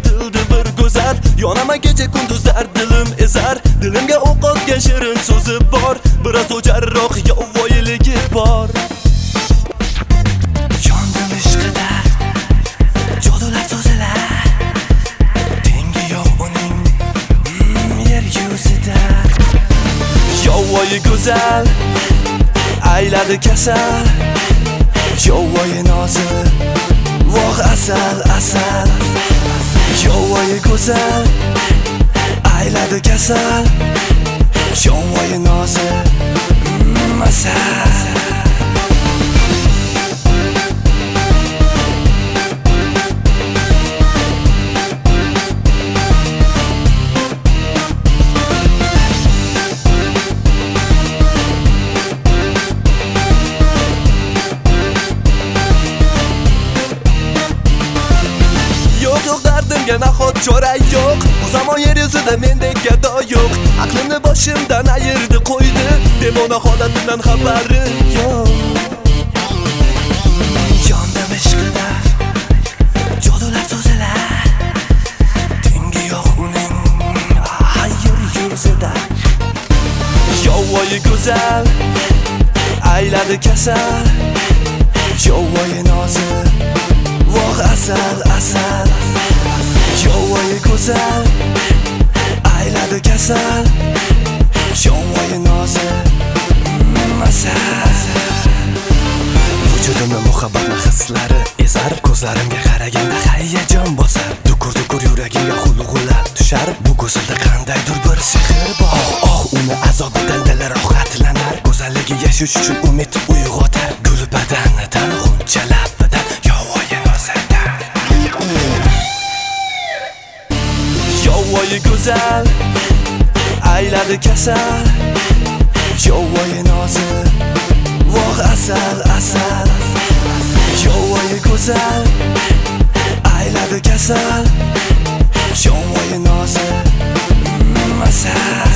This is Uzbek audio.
yaratıldı bir go'zal. Yonaman kecha kunduzlar dilim ezar. Dilimga o'q otgan shirin so'zi bor. Biroz o'jarroq yovvoyiligi bor. Yondim ishqida jodular so'zilar. Tengi yo'q uning yer yuzida. Yovvoyi go'zal ayladi kasal. Yovvoyi nozi voh asal asal. Yovvoyi go'zal ayladi kasal. Yovvoyi nozi asal. Yo'q dardimga nahot chora yo'q. Bu zamon yer yuzida mendek gado yo'q. Aqlimni boshimdan ayirdi qo'ydi. Devona holatimdan xabari yo'q. Yondim ishqida jodular so'zilar. Tengi yo'q uning yer yuzida. Yovvoyi go'zal ayladi kasal. Yovvoyi nozi voh asal asal. Yovvoyi go'zal ayladi kasal. Yovvoyi nozi asal. Vujudimni muhabbatni hislari ezar. Ko'zlarimga qaraganda hayajon bosar. Dukur dukur yuragimga xulg'ulab tushar. Bu go'zalda qandaydir bir sehr bor. Oh uni azobidan dil rohatlanar. Go'zalligi yashash uchun umid uyg'otar. Gul badanidan g'unchalabidan yovvoyi nozidan. Yovvoyi go'zal ayladi kasal. Yovvoyi nozi voh asal asal. Yovvoyi go'zal ayladi kasal. Yovvoyi nozi asal.